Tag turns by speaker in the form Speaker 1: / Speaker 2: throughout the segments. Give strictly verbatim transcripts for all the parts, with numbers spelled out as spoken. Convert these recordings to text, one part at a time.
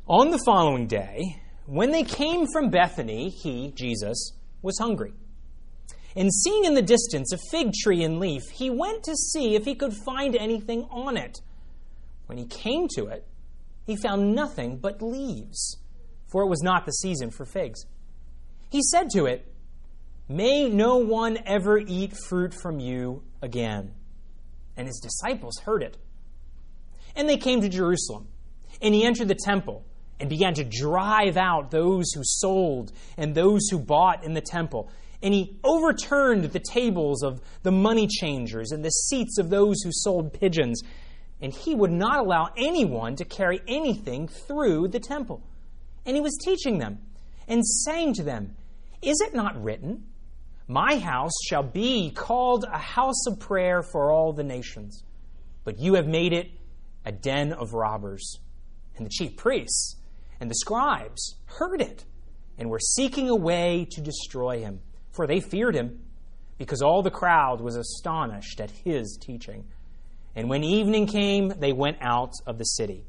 Speaker 1: On the following day, when they came from Bethany, he, Jesus, was hungry. And seeing in the distance a fig tree in leaf, he went to see if he could find anything on it. When he came to it, he found nothing but leaves, for it was not the season for figs. He said to it, "May no one ever eat fruit from you again." And his disciples heard it. And they came to Jerusalem, and he entered the temple and began to drive out those who sold and those who bought in the temple. And he overturned the tables of the money changers and the seats of those who sold pigeons. And he would not allow anyone to carry anything through the temple. And he was teaching them and saying to them, "Is it not written, 'My house shall be called a house of prayer for all the nations'? But you have made it a den of robbers." And the chief priests and the scribes heard it and were seeking a way to destroy him, for they feared him, because all the crowd was astonished at his teaching. And when evening came, they went out of the city.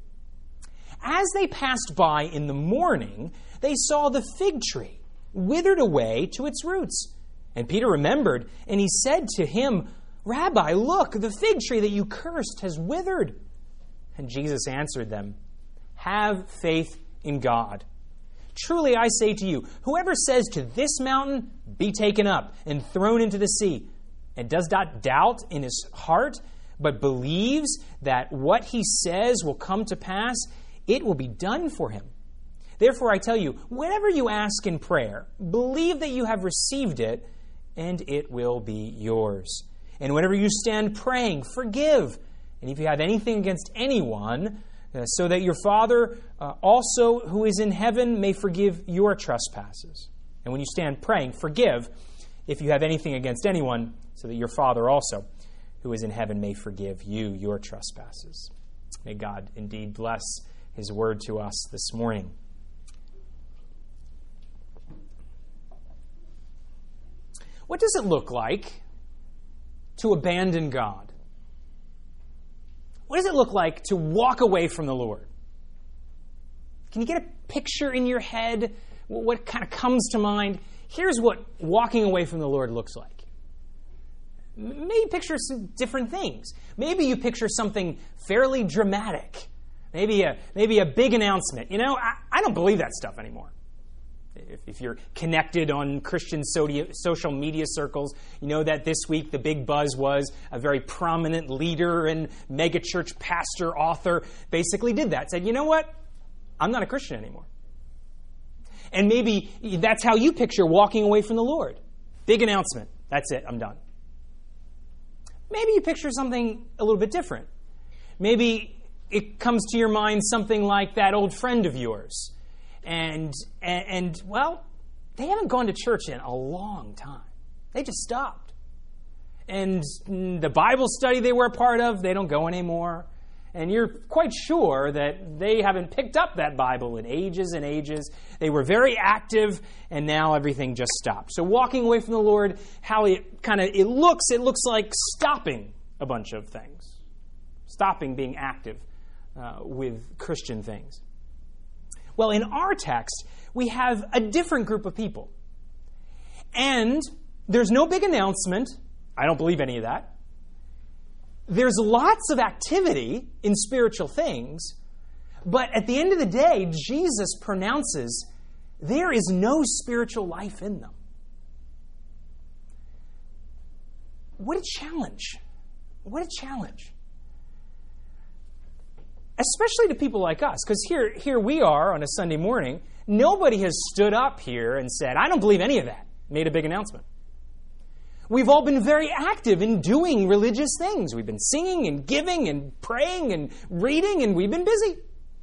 Speaker 1: As they passed by in the morning, they saw the fig tree withered away to its roots. And Peter remembered, and he said to him, "Rabbi, look, the fig tree that you cursed has withered." And Jesus answered them, "Have faith in God. Truly I say to you, whoever says to this mountain, 'Be taken up and thrown into the sea,' and does not doubt in his heart, but believes that what he says will come to pass, it will be done for him. Therefore I tell you, whatever you ask in prayer, believe that you have received it, and it will be yours. And whenever you stand praying, forgive. And if you have anything against anyone, uh, so that your Father uh, also who is in heaven may forgive your trespasses. And when you stand praying, forgive if you have anything against anyone, so that your Father also who is in heaven may forgive you your trespasses." May God indeed bless his word to us this morning. What does it look like to abandon God? What does it look like to walk away from the Lord? Can you get a picture in your head? What kind of comes to mind? Here's what walking away from the Lord looks like. Maybe picture some different things. Maybe you picture something fairly dramatic. Maybe a, maybe a big announcement. You know, I, I don't believe that stuff anymore. If, if you're connected on Christian so- social media circles, you know that this week the big buzz was a very prominent leader and megachurch pastor, author, basically did that. Said, you know what? I'm not a Christian anymore. And maybe that's how you picture walking away from the Lord. Big announcement. That's it. I'm done. Maybe you picture something a little bit different. Maybe it comes to your mind something like that old friend of yours. And, and, and, well, they haven't gone to church in a long time. They just stopped. And the Bible study they were a part of, they don't go anymore. And you're quite sure that they haven't picked up that Bible in ages and ages. They were very active, and now everything just stopped. So walking away from the Lord, how it kind of it looks, it looks like stopping a bunch of things. Stopping being active uh, with Christian things. Well, in our text, we have a different group of people. And there's no big announcement. I don't believe any of that. There's lots of activity in spiritual things, but at the end of the day, Jesus pronounces there is no spiritual life in them. What a challenge. What a challenge. Especially to people like us, because here, here we are on a Sunday morning. Nobody has stood up here and said, I don't believe any of that, made a big announcement. We've all been very active in doing religious things. We've been singing and giving and praying and reading, and we've been busy.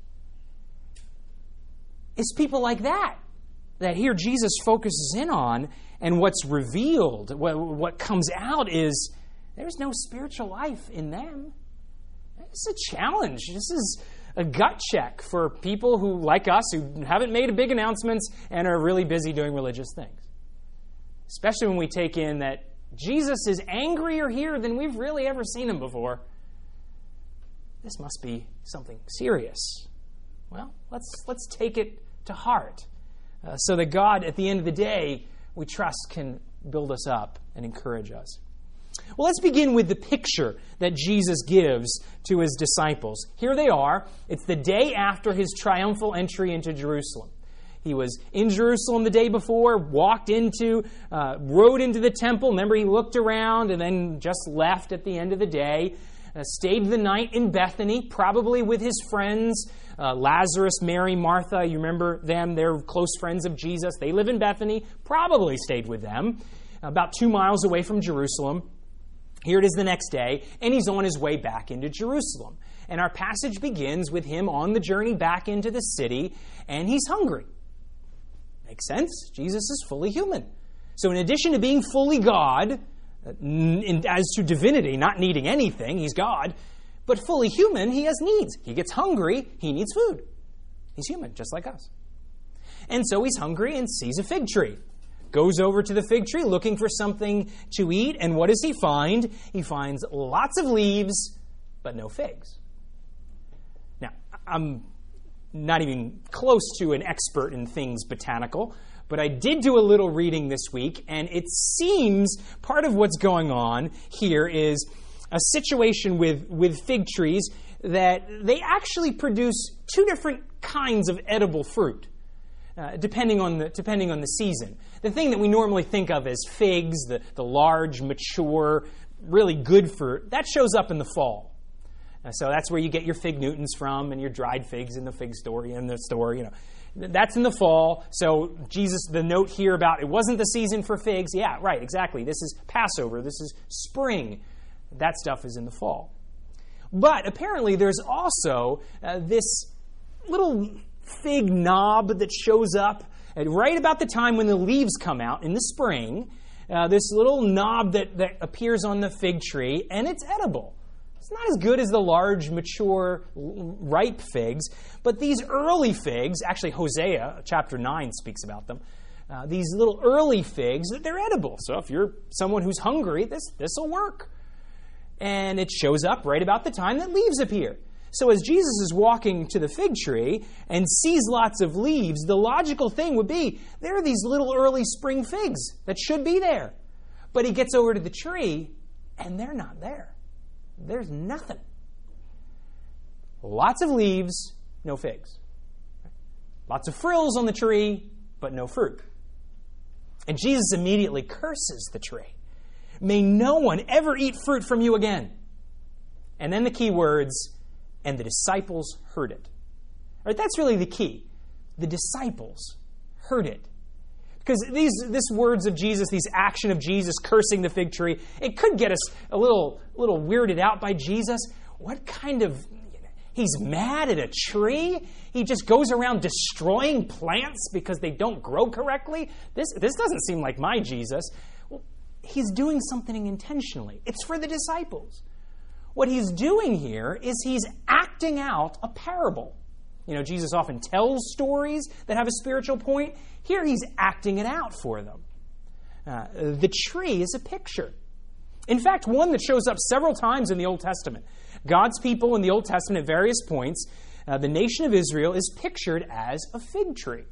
Speaker 1: It's people like that that here Jesus focuses in on, and what's revealed, what, what comes out is there's no spiritual life in them. It's a challenge. This is a gut check for people who, like us, who haven't made big announcements and are really busy doing religious things. Especially when we take in that Jesus is angrier here than we've really ever seen him before. This must be something serious. Well, let's, let's take it to heart uh, so that God, at the end of the day, we trust can build us up and encourage us. Well, let's begin with the picture that Jesus gives to his disciples. Here they are. It's the day after his triumphal entry into Jerusalem. He was in Jerusalem the day before, walked into, uh, rode into the temple. Remember, he looked around and then just left at the end of the day. Uh, stayed the night in Bethany, probably with his friends, uh, Lazarus, Mary, Martha. You remember them? They're close friends of Jesus. They live in Bethany. Probably stayed with them, about two miles away from Jerusalem. Here it is the next day, and he's on his way back into Jerusalem. And our passage begins with him on the journey back into the city, and he's hungry. Makes sense. Jesus is fully human. So in addition to being fully God, in, as to divinity, not needing anything, he's God, but fully human, he has needs. He gets hungry, he needs food. He's human, just like us. And so he's hungry and sees a fig tree. Goes over to the fig tree looking for something to eat, and what does he find? He finds lots of leaves, but no figs. Now, I'm not even close to an expert in things botanical, but I did do a little reading this week, and it seems part of what's going on here is a situation with, with fig trees that they actually produce two different kinds of edible fruit, uh, depending on the depending on the season. The thing that we normally think of as figs, the, the large, mature, really good fruit, that shows up in the fall. Uh, so that's where you get your fig Newtons from and your dried figs in the fig store, in the store, you know. That's in the fall. So Jesus, the note here about it wasn't the season for figs. Yeah, right, exactly. This is Passover. This is spring. That stuff is in the fall. But apparently there's also uh, this little fig knob that shows up at right about the time when the leaves come out in the spring. Uh, this little knob that, that appears on the fig tree, and it's edible. It's not as good as the large, mature, ripe figs, but these early figs, actually Hosea chapter nine speaks about them, uh, these little early figs, they're edible. So if you're someone who's hungry, this this will work. And it shows up right about the time that leaves appear. So as Jesus is walking to the fig tree and sees lots of leaves, the logical thing would be, there are these little early spring figs that should be there. But he gets over to the tree, and they're not there. There's nothing. Lots of leaves, no figs. Lots of frills on the tree, but no fruit. And Jesus immediately curses the tree. May no one ever eat fruit from you again. And then the key words, and the disciples heard it. All right, that's really the key. The disciples heard it. Because these this words of Jesus, these action of Jesus cursing the fig tree, it could get us a little, little weirded out by Jesus. What kind of... He's mad at a tree? He just goes around destroying plants because they don't grow correctly? This, this doesn't seem like my Jesus. Well, he's doing something intentionally. It's for the disciples. What he's doing here is he's acting out a parable. You know, Jesus often tells stories that have a spiritual point. Here he's acting it out for them. Uh, the tree is a picture. In fact, one that shows up several times in the Old Testament. God's people in the Old Testament at various points, uh, the nation of Israel is pictured as a fig tree.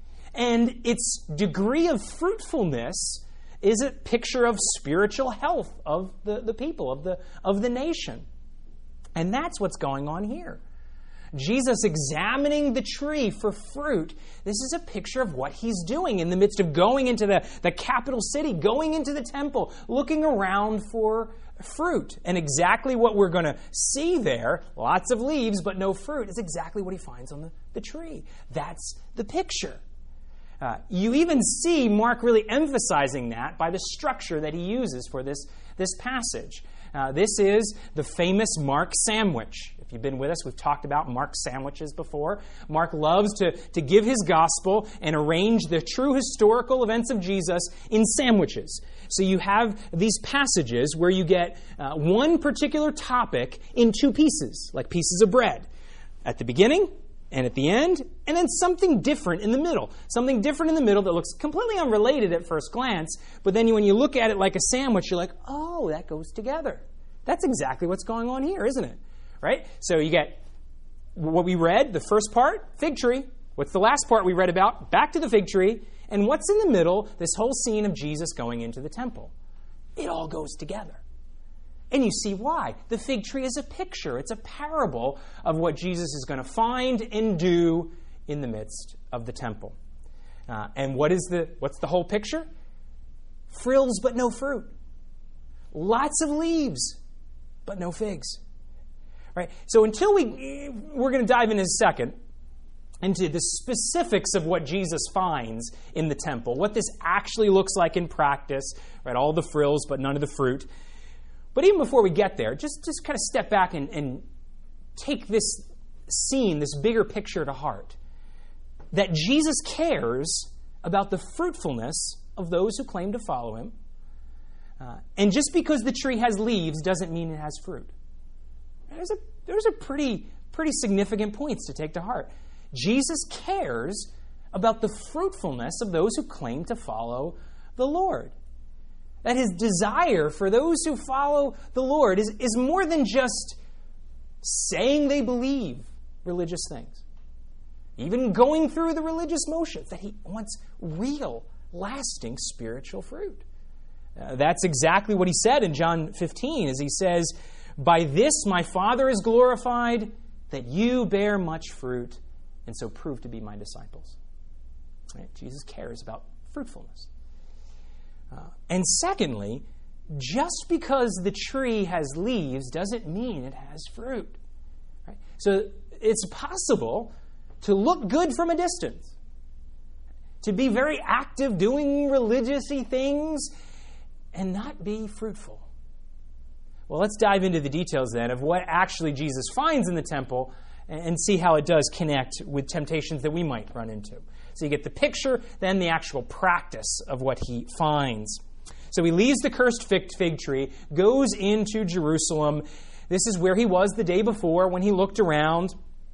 Speaker 1: And its degree of fruitfulness is a picture of spiritual health of the, the people, of the, of the nation. And that's what's going on here. Jesus examining the tree for fruit, this is a picture of what he's doing in the midst of going into the, the capital city, going into the temple, looking around for fruit. And exactly what we're going to see there, lots of leaves but no fruit, is exactly what he finds on the, the tree. That's the picture. Uh, you even see Mark really emphasizing that by the structure that he uses for this, this passage. Uh, this is the famous Mark sandwich. If you've been with us, we've talked about Mark sandwiches before. Mark loves to, to give his gospel and arrange the true historical events of Jesus in sandwiches. So you have these passages where you get uh, one particular topic in two pieces, like pieces of bread. At the beginning and at the end, and then something different in the middle. Something different in the middle that looks completely unrelated at first glance, but then when you look at it like a sandwich, you're like, oh, that goes together. That's exactly what's going on here, isn't it? Right? So you get what we read, the first part, fig tree. What's the last part we read about? Back to the fig tree. And what's in the middle? This whole scene of Jesus going into the temple. It all goes together. And you see why. The fig tree is a picture. It's a parable of what Jesus is going to find and do in the midst of the temple. Uh, and what is the what's the whole picture? Frills but no fruit. Lots of leaves but no figs. Right? So until we we're going to dive in a second into the specifics of what Jesus finds in the temple, what this actually looks like in practice, right? All the frills but none of the fruit. But even before we get there, just, just kind of step back and, and take this scene, this bigger picture to heart. That Jesus cares about the fruitfulness of those who claim to follow him. Uh, and just because the tree has leaves doesn't mean it has fruit. There's a, there's a pretty, pretty significant points to take to heart. Jesus cares about the fruitfulness of those who claim to follow the Lord. That his desire for those who follow the Lord is, is more than just saying they believe religious things. Even going through the religious motions, that he wants real, lasting spiritual fruit. Uh, that's exactly what he said in John fifteen, as he says, "By this my Father is glorified, that you bear much fruit, and so prove to be my disciples." Right? Jesus cares about fruitfulness. Uh, and secondly, just because the tree has leaves doesn't mean it has fruit. Right? So it's possible to look good from a distance, to be very active doing religious-y things, and not be fruitful. Well, let's dive into the details then of what actually Jesus finds in the temple and see how it does connect with temptations that we might run into. So you get the picture, then the actual practice of what he finds. So he leaves the cursed fig, fig tree, goes into Jerusalem. This is where he was the day before when he looked around.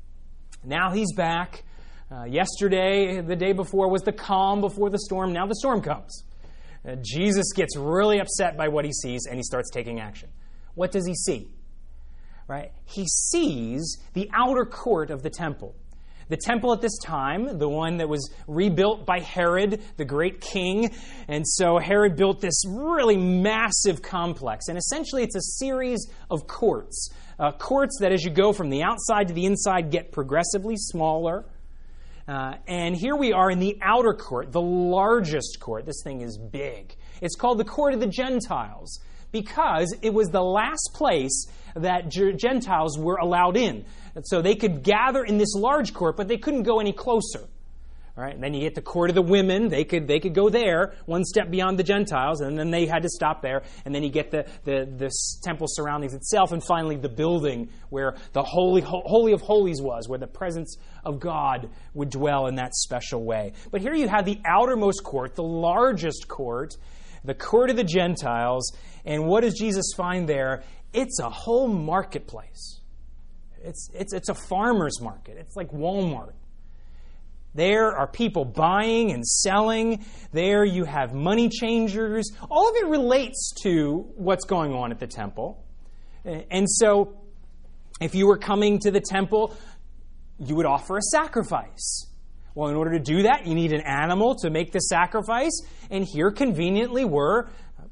Speaker 1: Now he's back. Uh, yesterday, the day before, was the calm before the storm. Now the storm comes. Uh, Jesus gets really upset by what he sees, and he starts taking action. What does he see? Right? He sees the outer court of the temple. The temple at this time, the one that was rebuilt by Herod, the great king. And so Herod built this really massive complex. And essentially it's a series of courts. Uh, courts that as you go from the outside to the inside get progressively smaller. Uh, and here we are in the outer court, the largest court. This thing is big. It's called the Court of the Gentiles because it was the last place that Gentiles were allowed in. So they could gather in this large court, but they couldn't go any closer. All right? And then you get the court of the women. They could they could go there, one step beyond the Gentiles, and then they had to stop there. And then you get the, the, the temple surroundings itself, and finally the building where the Holy, Holy of Holies was, where the presence of God would dwell in that special way. But here you have the outermost court, the largest court, the court of the Gentiles. And what does Jesus find there? It's a whole marketplace. It's, it's, it's a farmer's market. It's like Walmart. There are people buying and selling. There you have money changers. All of it relates to what's going on at the temple. And so if you were coming to the temple, you would offer a sacrifice. Well, in order to do that, you need an animal to make the sacrifice. And here conveniently were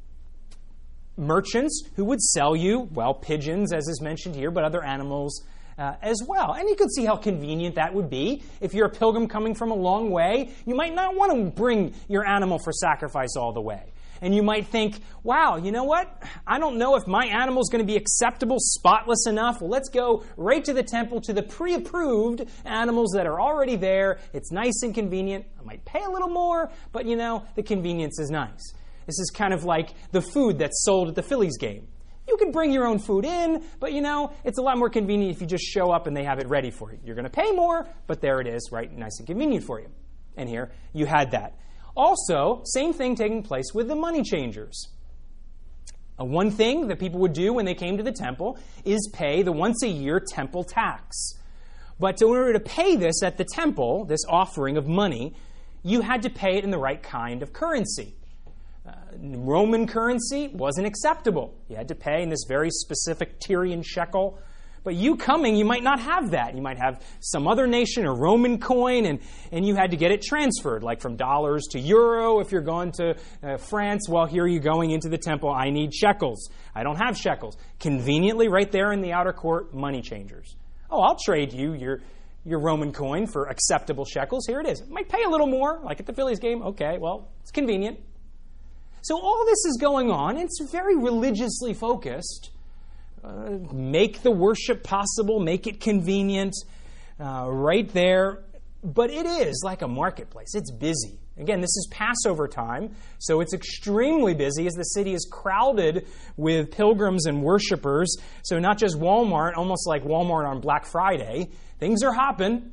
Speaker 1: merchants who would sell you, well, pigeons, as is mentioned here, but other animals Uh, as well. And you can see how convenient that would be. If you're a pilgrim coming from a long way, you might not want to bring your animal for sacrifice all the way. And you might think, wow, you know what? I don't know if my animal is going to be acceptable, spotless enough. Well, let's go right to the temple, to the pre-approved animals that are already there. It's nice and convenient. I might pay a little more, but you know, the convenience is nice. This is kind of like the food that's sold at the Phillies game. You can bring your own food in, but you know, it's a lot more convenient if you just show up and they have it ready for you. You're going to pay more, but there it is, right? Nice and convenient for you. And here, you had that. Also, same thing taking place with the money changers. Uh, one thing that people would do when they came to the temple is pay the once a year temple tax. But in order to pay this at the temple, this offering of money, you had to pay it in the right kind of currency. Uh, Roman currency wasn't acceptable. You had to pay in this very specific Tyrian shekel. But you coming, you might not have that. You might have some other nation, a Roman coin, and, and you had to get it transferred, like from dollars to euro. If you're going to uh, France, well, here you're going into the temple. I need shekels. I don't have shekels. Conveniently, right there in the outer court, money changers. Oh, I'll trade you your, your Roman coin for acceptable shekels. Here it is. It might pay a little more, like at the Phillies game. Okay, well, it's convenient. So all this is going on. It's very religiously focused. Uh, make the worship possible, make it convenient, uh, right there. But it is like a marketplace. It's busy. Again, this is Passover time, so it's extremely busy as the city is crowded with pilgrims and worshipers. So not just Walmart, almost like Walmart on Black Friday. Things are hopping.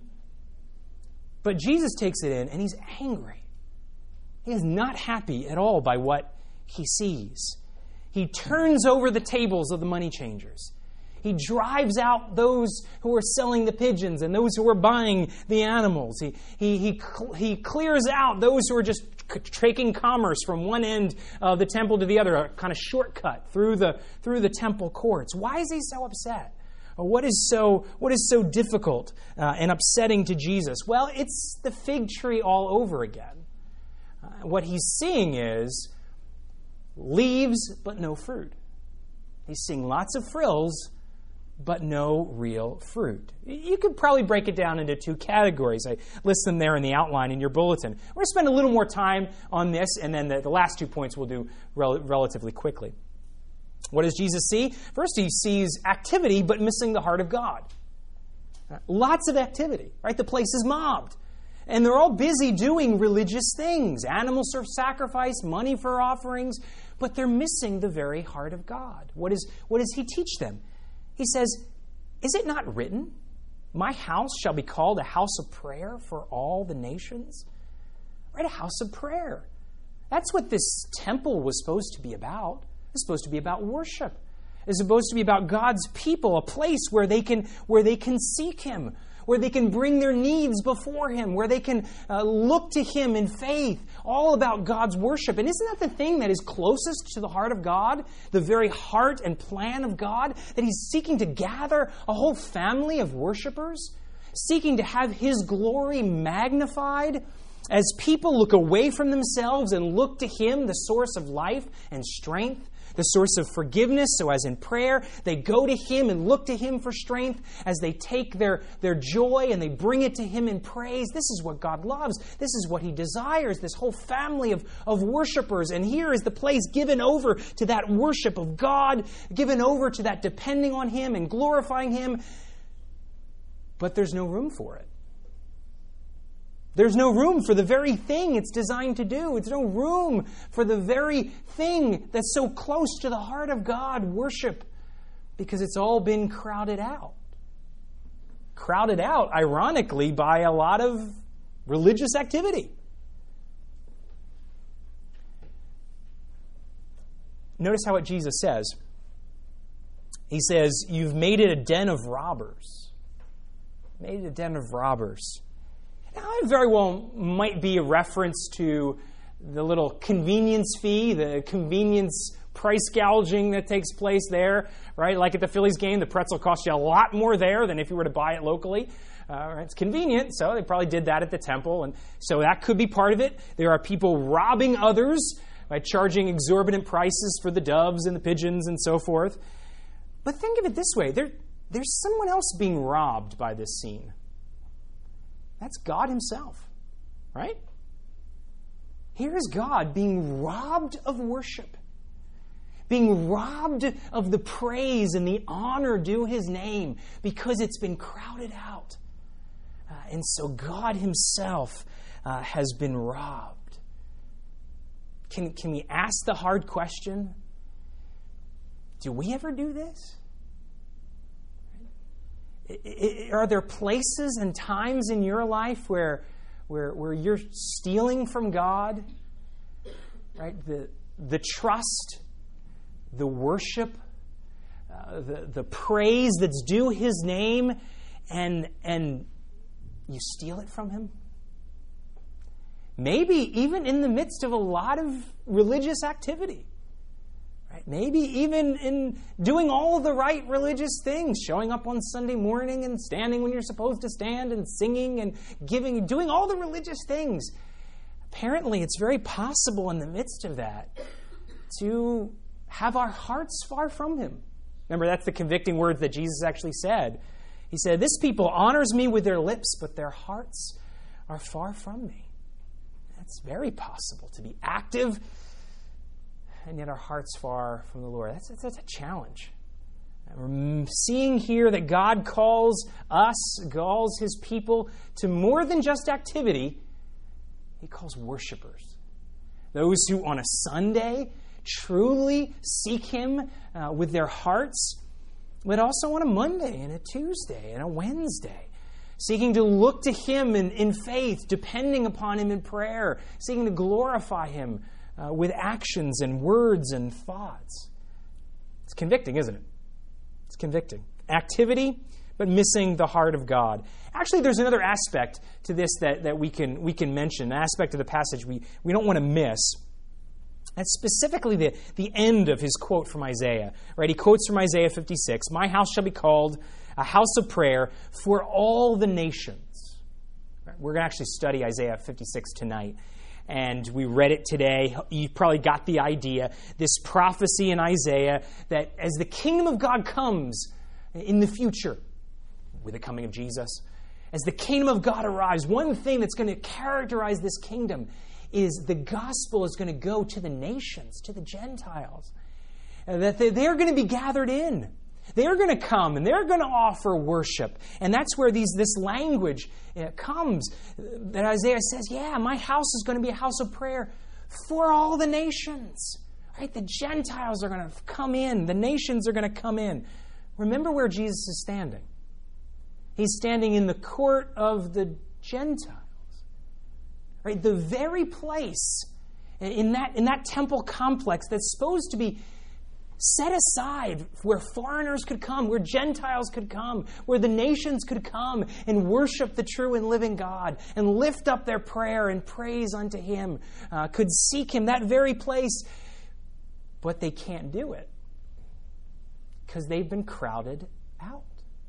Speaker 1: But Jesus takes it in, and he's angry. He is not happy at all by what he sees. He turns over the tables of the money changers. He drives out those who are selling the pigeons and those who are buying the animals. He, he, he, he clears out those who are just taking commerce from one end of the temple to the other, a kind of shortcut through the, through the temple courts. Why is he so upset? What is so, what is so difficult uh, and upsetting to Jesus? Well, it's the fig tree all over again. Uh, what he's seeing is leaves, but no fruit. He's seeing lots of frills, but no real fruit. You could probably break it down into two categories. I list them there in the outline in your bulletin. We're going to spend a little more time on this, and then the, the last two points we'll do rel- relatively quickly. What does Jesus see? First, he sees activity, but missing the heart of God. Uh, lots of activity, right? The place is mobbed. And they're all busy doing religious things. Animals for sacrifice, money for offerings, but they're missing the very heart of God. What is, what does he teach them? He says, is it not written, my house shall be called a house of prayer for all the nations? Right, a house of prayer. That's what this temple was supposed to be about. It's supposed to be about worship. It's supposed to be about God's people, a place where they can, where they can seek him, where they can bring their needs before him, where they can uh, look to him in faith, all about God's worship. And isn't that the thing that is closest to the heart of God, the very heart and plan of God, that he's seeking to gather a whole family of worshipers, seeking to have his glory magnified as people look away from themselves and look to him, the source of life and strength, the source of forgiveness. So as in prayer, they go to him and look to him for strength as they take their, their joy and they bring it to him in praise. This is what God loves. This is what he desires, this whole family of, of worshipers. And here is the place given over to that worship of God, given over to that depending on him and glorifying him. But there's no room for it. There's no room for the very thing it's designed to do. There's no room for the very thing that's so close to the heart of God, worship, because it's all been crowded out. Crowded out, ironically, by a lot of religious activity. Notice how what Jesus says. He says, you've made it a den of robbers. Made it a den of robbers. Now, it very well might be a reference to the little convenience fee, the convenience price gouging that takes place there, right? Like at the Phillies game, the pretzel costs you a lot more there than if you were to buy it locally. Uh, it's convenient, so they probably did that at the temple, and so that could be part of it. There are people robbing others by charging exorbitant prices for the doves and the pigeons and so forth. But think of it this way. There, there's someone else being robbed by this scene. That's God himself, right? Here is God being robbed of worship, being robbed of the praise and the honor due his name because it's been crowded out. Uh, and so God himself uh, has been robbed. Can, can we ask the hard question? Do we ever do this? Are there places and times in your life where, where, where you're stealing from God? Right? The, the trust, the worship, uh, the, the praise that's due his name, and, and you steal it from him? Maybe even in the midst of a lot of religious activity. Right? Maybe even in doing all the right religious things, showing up on Sunday morning and standing when you're supposed to stand and singing and giving, doing all the religious things. Apparently, it's very possible in the midst of that to have our hearts far from Him. Remember, that's the convicting words that Jesus actually said. He said, "This people honors me with their lips, but their hearts are far from me." That's very possible, to be active, and yet our heart's far from the Lord. That's, that's, that's a challenge. And we're seeing here that God calls us, calls His people to more than just activity. He calls worshipers. Those who on a Sunday truly seek Him uh, with their hearts, but also on a Monday and a Tuesday and a Wednesday, seeking to look to Him in, in faith, depending upon Him in prayer, seeking to glorify Him uh, with actions and words and thoughts. It's convicting, isn't it? It's convicting. Activity, but missing the heart of God. Actually, there's another aspect to this that, that we can we can mention, an aspect of the passage we, we don't want to miss. That's specifically the, the end of his quote from Isaiah. Right? He quotes from Isaiah fifty-six, "My house shall be called a house of prayer for all the nations." Right? We're going to actually study Isaiah fifty-six tonight. And we read it today. You probably got the idea. This prophecy in Isaiah that as the kingdom of God comes in the future, with the coming of Jesus, as the kingdom of God arrives, one thing that's going to characterize this kingdom is the gospel is going to go to the nations, to the Gentiles. And that they're going to be gathered in. They're going to come and they're going to offer worship. And that's where these this language comes. That Isaiah says, yeah, my house is going to be a house of prayer for all the nations. Right? The Gentiles are going to come in. The nations are going to come in. Remember where Jesus is standing. He's standing in the court of the Gentiles. Right? The very place in that, in that temple complex that's supposed to be set aside where foreigners could come, where Gentiles could come, where the nations could come and worship the true and living God and lift up their prayer and praise unto Him, uh, could seek Him, that very place. But they can't do it because they've been crowded out.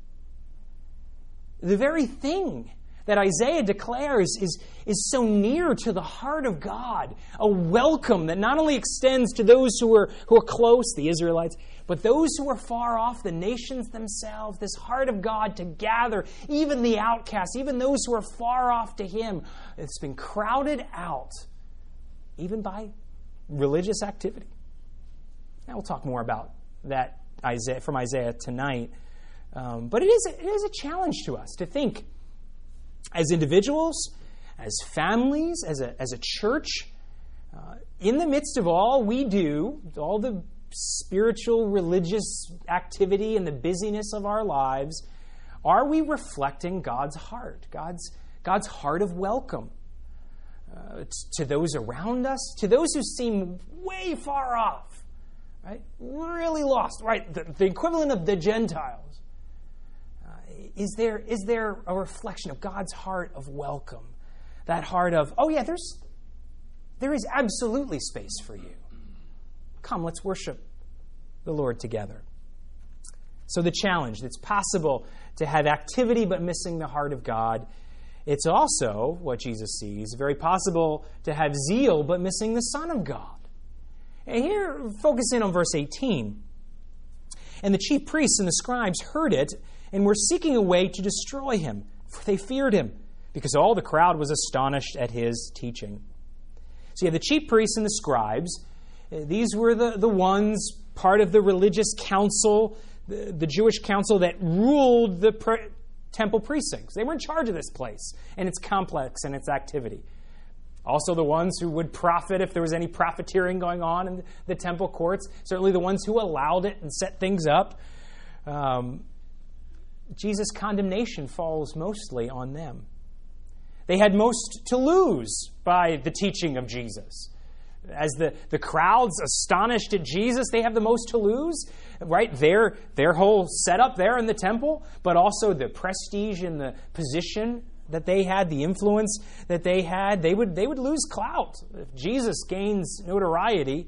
Speaker 1: The very thing that Isaiah declares is, is so near to the heart of God, a welcome that not only extends to those who are, who are close, the Israelites, but those who are far off, the nations themselves, this heart of God to gather, even the outcasts, even those who are far off to Him. It's been crowded out, even by religious activity. Now we'll talk more about that Isaiah, from Isaiah tonight. Um, but it is, a, it is a challenge to us to think as individuals, as families, as a, as a church, uh, in the midst of all we do, all the spiritual, religious activity and the busyness of our lives, are we reflecting God's heart, God's, God's heart of welcome uh, to those around us, to those who seem way far off, right? Really lost, right? The, the equivalent of the Gentiles. Is there, is there a reflection of God's heart of welcome? That heart of, oh yeah, there's, there is absolutely space for you. Come, let's worship the Lord together. So the challenge, it's possible to have activity but missing the heart of God. It's also, what Jesus sees, very possible to have zeal but missing the Son of God. And here, focus in on verse eighteen. "And the chief priests and the scribes heard it, and were seeking a way to destroy him, for they feared him, because all the crowd was astonished at his teaching." So you have the chief priests and the scribes. These were the, the ones, part of the religious council, the, the Jewish council that ruled the pre- temple precincts. They were in charge of this place and its complex and its activity. Also the ones who would profit if there was any profiteering going on in the temple courts. Certainly the ones who allowed it and set things up. Um, Jesus' condemnation falls mostly on them. They had most to lose by the teaching of Jesus. As the, the crowds astonished at Jesus, they have the most to lose, right? Their, their whole setup there in the temple, but also the prestige and the position that they had, the influence that they had. They would, they would lose clout. If Jesus gains notoriety,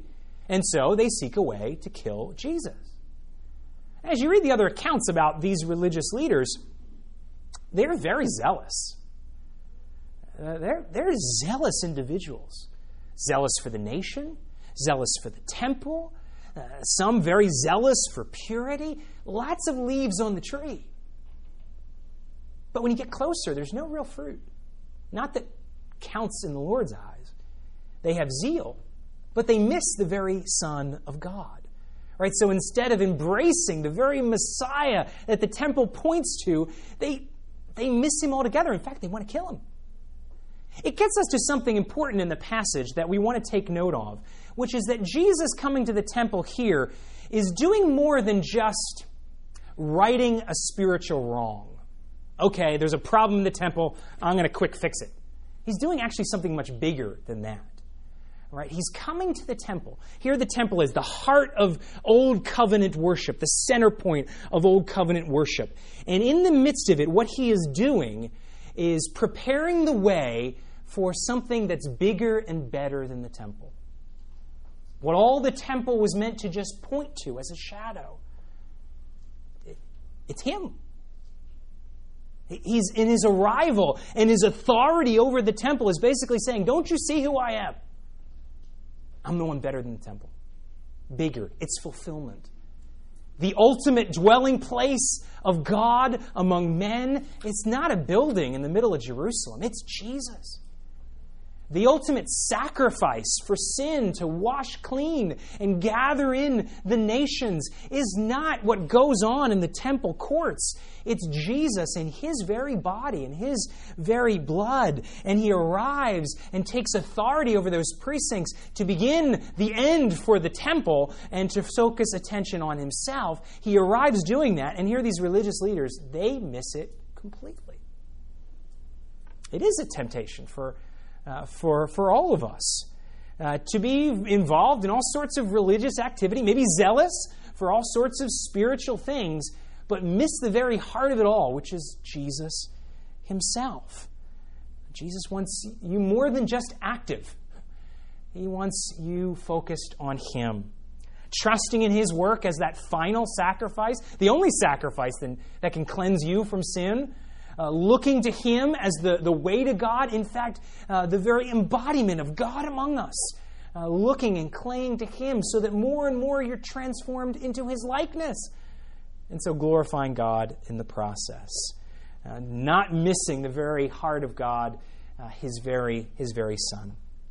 Speaker 1: And so they seek a way to kill Jesus. As you read the other accounts about these religious leaders, they're very zealous. Uh, they're, they're zealous individuals. Zealous for the nation, zealous for the temple, uh, some very zealous for purity. Lots of leaves on the tree. But when you get closer, there's no real fruit. Not that counts in the Lord's eyes. They have zeal, but they miss the very Son of God. Right? So instead of embracing the very Messiah that the temple points to, they, they miss him altogether. In fact, they want to kill him. It gets us to something important in the passage that we want to take note of, which is that Jesus coming to the temple here is doing more than just righting a spiritual wrong. Okay, there's a problem in the temple, I'm going to quick fix it. He's doing actually something much bigger than that. Right? He's coming to the temple. Here the temple is the heart of Old Covenant worship, the center point of Old Covenant worship. And in the midst of it, what he is doing is preparing the way for something that's bigger and better than the temple. What all the temple was meant to just point to as a shadow. It, it's him. He's in his arrival, and his authority over the temple is basically saying, don't you see who I am? I'm the one better than the temple. Bigger. It's fulfillment. The ultimate dwelling place of God among men, it's not a building in the middle of Jerusalem. It's Jesus. The ultimate sacrifice for sin to wash clean and gather in the nations is not what goes on in the temple courts. It's Jesus in his very body and his very blood. And he arrives and takes authority over those precincts to begin the end for the temple and to focus attention on himself. He arrives doing that, and here these religious leaders, they miss it completely. It is a temptation for Uh, for, for all of us, uh, to be involved in all sorts of religious activity, maybe zealous for all sorts of spiritual things, but miss the very heart of it all, which is Jesus himself. Jesus wants you more than just active. He wants you focused on him, trusting in his work as that final sacrifice, the only sacrifice that, that can cleanse you from sin. Uh, looking to him as the, the way to God, in fact, uh, the very embodiment of God among us. Uh, looking and clinging to him so that more and more you're transformed into his likeness. And so glorifying God in the process. Uh, not missing the very heart of God, uh, his very, his very Son.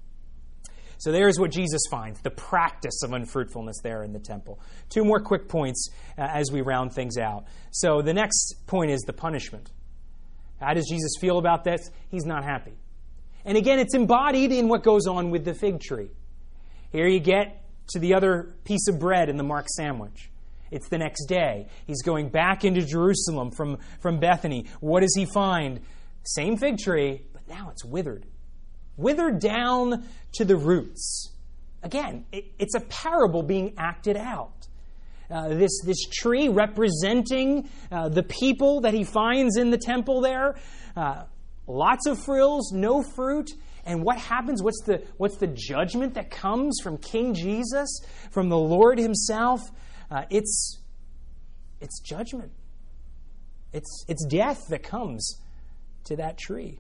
Speaker 1: So there's what Jesus finds, the practice of unfruitfulness there in the temple. Two more quick points uh, as we round things out. So the next point is the punishment. How does Jesus feel about this? He's not happy. And again, it's embodied in what goes on with the fig tree. Here you get to the other piece of bread in the Mark sandwich. It's the next day. He's going back into Jerusalem from, from Bethany. What does he find? Same fig tree, but now it's withered. Withered down to the roots. Again, it, it's a parable being acted out. Uh, this, this tree representing uh, the people that he finds in the temple there. Uh, lots of frills, no fruit. And what happens? What's the, what's the judgment that comes from King Jesus, from the Lord himself? Uh, it's, it's judgment. It's, it's death that comes to that tree.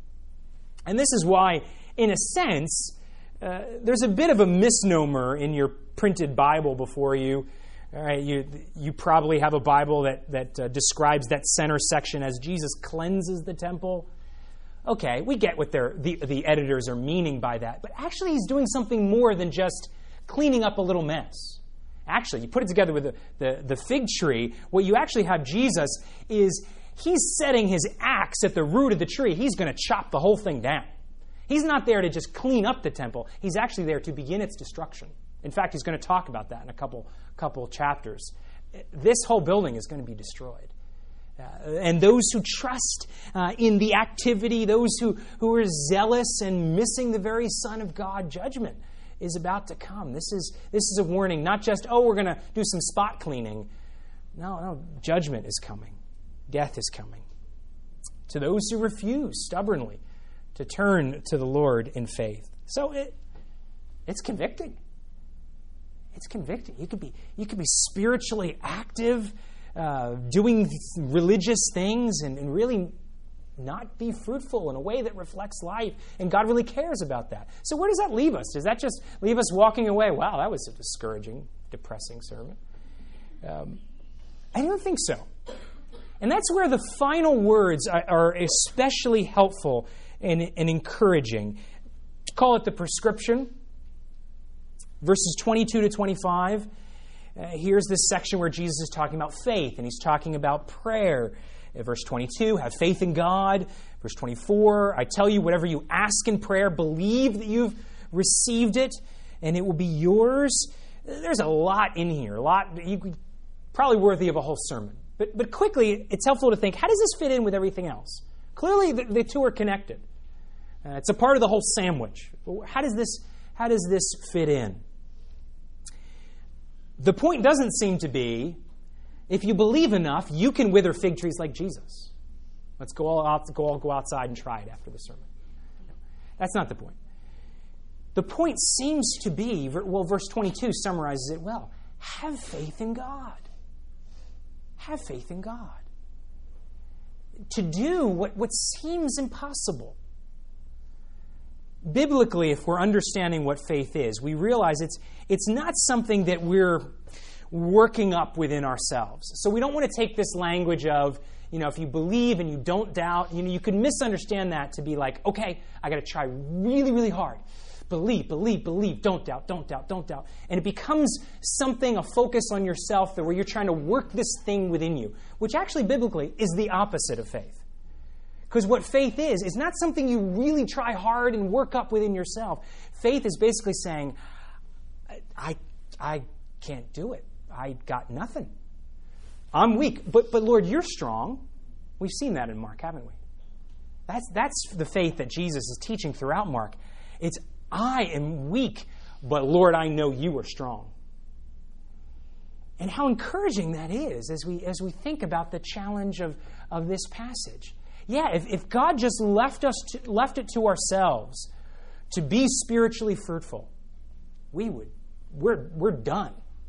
Speaker 1: And this is why, in a sense, uh, there's a bit of a misnomer in your printed Bible before you. All right, you you probably have a Bible that, that uh, describes that center section as Jesus cleanses the temple. Okay, we get what they're, the, the editors are meaning by that. But actually, he's doing something more than just cleaning up a little mess. Actually, you put it together with the, the, the fig tree, what you actually have Jesus is he's setting his axe at the root of the tree. He's going to chop the whole thing down. He's not there to just clean up the temple. He's actually there to begin its destruction. In fact, he's going to talk about that in a couple, couple chapters. This whole building is going to be destroyed. Uh, and those who trust uh, in the activity, those who, who are zealous and missing the very Son of God, judgment is about to come. This is, this is a warning, not just, oh, we're going to do some spot cleaning. No, no, judgment is coming. Death is coming. To those who refuse stubbornly to turn to the Lord in faith. So it, it's convicting. It's convicting. You could be, you could be spiritually active, uh, doing religious things, and, and really not be fruitful in a way that reflects life. And God really cares about that. So where does that leave us? Does that just leave us walking away? Wow, that was a discouraging, depressing sermon. Um, I don't think so. And that's where the final words are, are especially helpful and, and encouraging. Call it the prescription. Verses twenty-two to twenty-five. Uh, here's this section where Jesus is talking about faith, and he's talking about prayer. Uh, verse twenty-two, have faith in God. Verse twenty-four, I tell you, whatever you ask in prayer, believe that you've received it, and it will be yours. There's a lot in here, a lot you could, probably worthy of a whole sermon. But but quickly, it's helpful to think, how does this fit in with everything else? Clearly, the, the two are connected. Uh, it's a part of the whole sandwich. How does this, how does this fit in? The point doesn't seem to be, if you believe enough, you can wither fig trees like Jesus. Let's go all out, go all go outside and try it after the sermon. No, that's not the point. The point seems to be, well, verse twenty-two summarizes it well. Have faith in God. Have faith in God. To do what, what seems impossible. Biblically, if we're understanding what faith is, we realize it's it's not something that we're working up within ourselves. So we don't want to take this language of, you know, if you believe and you don't doubt, you know, you could misunderstand that to be like, okay, I got to try really, really hard. Believe, believe, believe, don't doubt, don't doubt, don't doubt. And it becomes something, a focus on yourself, that where you're trying to work this thing within you, which actually biblically is the opposite of faith. Because what faith is, is not something you really try hard and work up within yourself. Faith is basically saying, I, I can't do it. I got nothing. I'm weak. But, but Lord, you're strong. We've seen that in Mark, haven't we? That's, that's the faith that Jesus is teaching throughout Mark. It's, I am weak, but Lord, I know you are strong. And how encouraging that is as we, as we think about the challenge of, of this passage. Yeah, if, if God just left us to, left it to ourselves to be spiritually fruitful, we would we're we're done.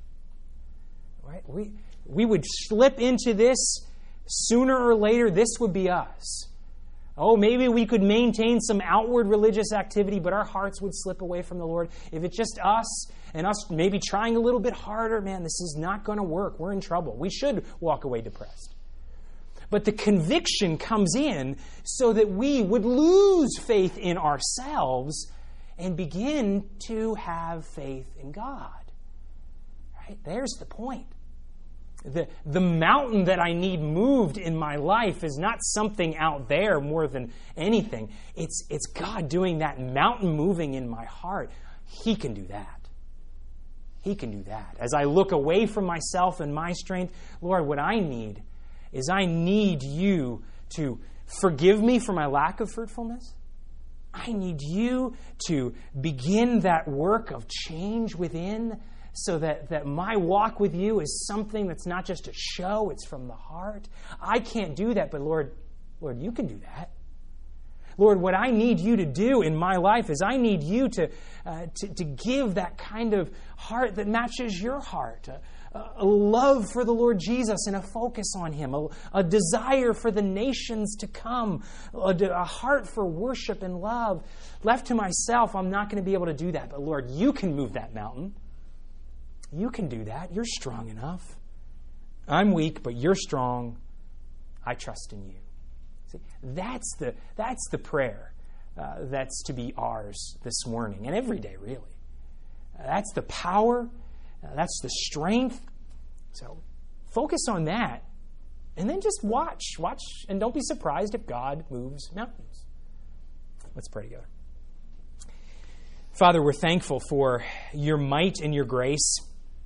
Speaker 1: Right? We we would slip into this sooner or later. This would be us. Oh, maybe we could maintain some outward religious activity, but our hearts would slip away from the Lord. If it's just us and us maybe trying a little bit harder, man, this is not going to work. We're in trouble. We should walk away depressed. But the conviction comes in so that we would lose faith in ourselves and begin to have faith in God. Right? There's the point. The, the mountain that I need moved in my life is not something out there more than anything. It's, it's God doing that mountain moving in my heart. He can do that. He can do that. As I look away from myself and my strength, Lord, what I need is I need you to forgive me for my lack of fruitfulness. I need you to begin that work of change within so that, that my walk with you is something that's not just a show, it's from the heart. I can't do that, but Lord, Lord, you can do that. Lord, what I need you to do in my life is I need you to, uh, to, to give that kind of heart that matches your heart. Uh, a love for the Lord Jesus and a focus on Him, a, a desire for the nations to come, a, a heart for worship and love. Left to myself, I'm not going to be able to do that. But Lord, you can move that mountain. You can do that. You're strong enough. I'm weak, but you're strong. I trust in you. See, that's the, that's the prayer uh, that's to be ours this morning and every day, really. Uh, that's the power. Uh, that's the strength. So focus on that and then just watch. Watch and don't be surprised if God moves mountains. Let's pray together. Father, we're thankful for your might and your grace.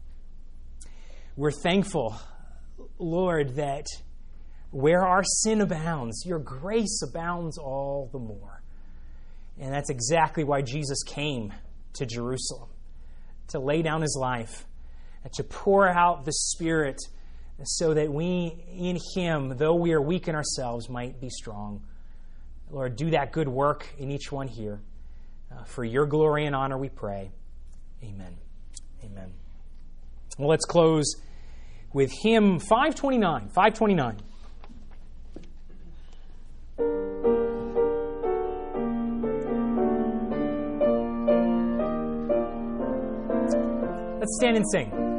Speaker 1: We're thankful, Lord, that where our sin abounds, your grace abounds all the more. And that's exactly why Jesus came to Jerusalem, to lay down his life, and to pour out the Spirit so that we, in him, though we are weak in ourselves, might be strong. Lord, do that good work in each one here. Uh, for your glory and honor we pray. Amen. Amen. Well, let's close with hymn five twenty-nine. five twenty-nine. Let's stand and sing.